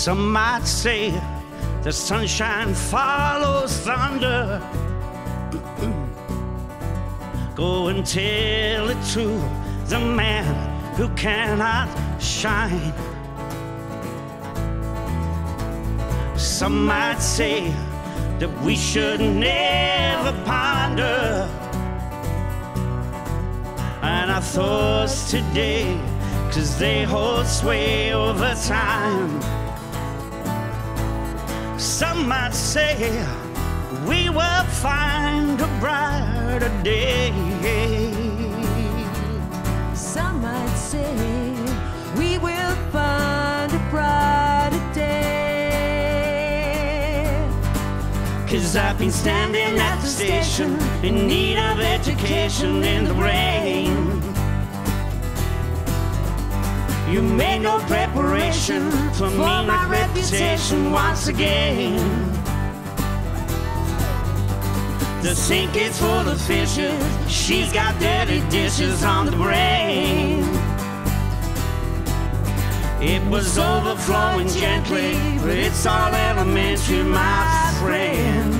Some might say the sunshine follows thunder. Go and tell it to the man who cannot shine. Some might say that we should never ponder on our thoughts today, 'cause they hold sway over time. Some might say we will find a brighter day. Some might say we will find a brighter day. 'Cause I've been standing at the station in need of education in the rain. You made no preparation for me, my reputation once again. The sink is full of fishes, she's got dirty dishes on the brain. It was overflowing gently, but it's all elementary, my friend.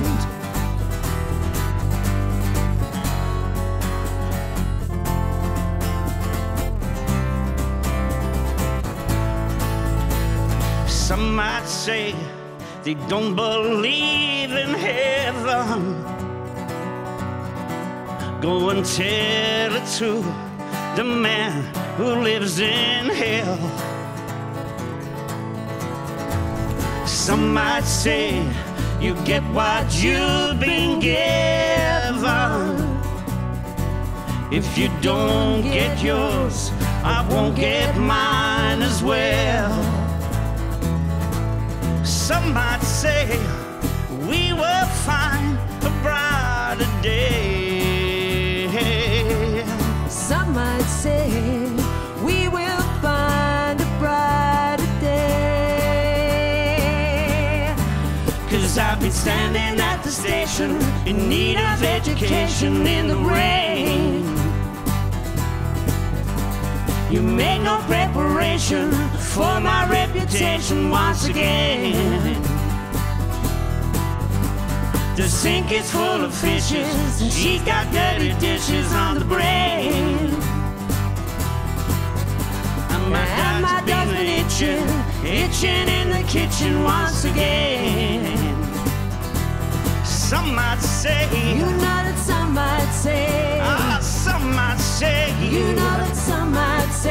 Some might say they don't believe in heaven. Go and tell it to the man who lives in hell. Some might say you get what you've been given. If you don't get yours, I won't get mine as well. Some might say we will find a brighter day. Some might say we will find a brighter day. 'Cause I've been standing at the station in need of education in the rain. You made no preparation for my reputation once again. The sink is full of fishes, and she's got dirty dishes on the brain. And my dog's been itching in the kitchen once again. Some might say, you know that some might say, some might say, you know that some might say,